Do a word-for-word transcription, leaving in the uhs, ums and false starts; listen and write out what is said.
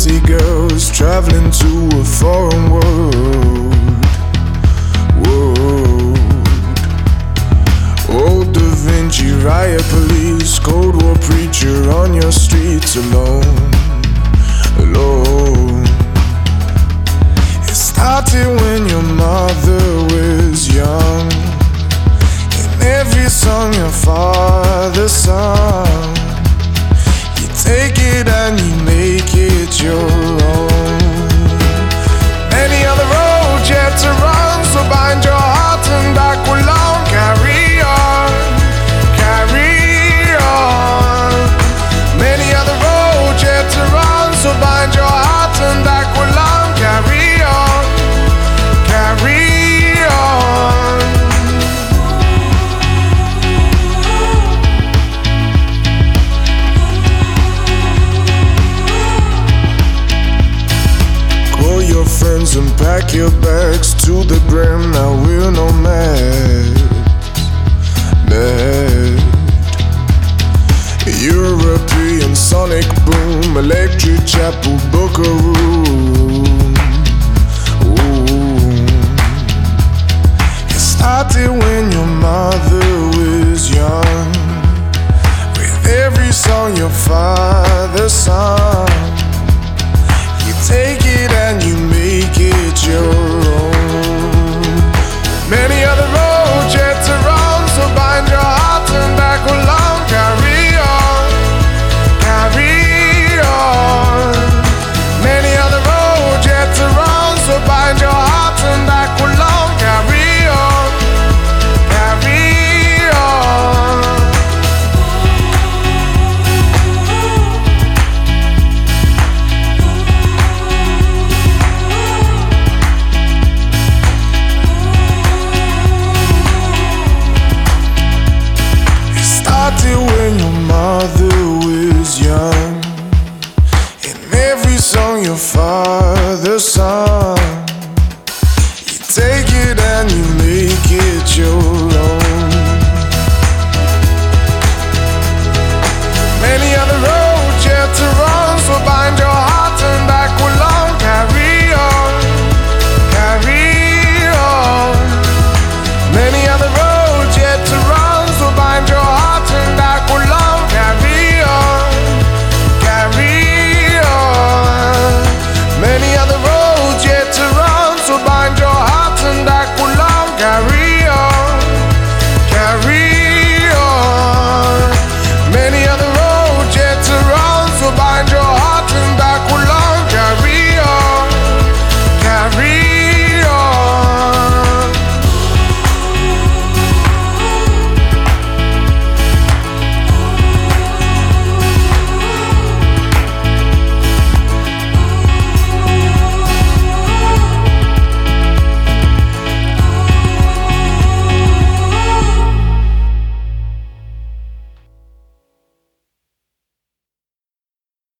pretty girls traveling to a foreign world. World. Old Da Vinci, riot police, Cold War preacher on your streets alone, alone. It started when your mother was young, and every song your father sung, you take it and you make it your own. Many other roads yet to run, so bind your heart and back along. Carry on, carry on. Many other roads yet to run, so bind your heart and back along. Carry on, carry on. Call your friends and pack your bags to the brim. Now we're nomad, mad. European sonic boom, electric chapel, book a room. Ooh. It started when your mother was young, with every song your father sung. You take it and you make it your own. Many other roads yet to run, so bind your heart and back along. Carry on, carry on. Many other roads yet to run, so bind your heart and back along. Carry on, carry on. Started when your mother was young, and every song your father sung, you take it and you make it your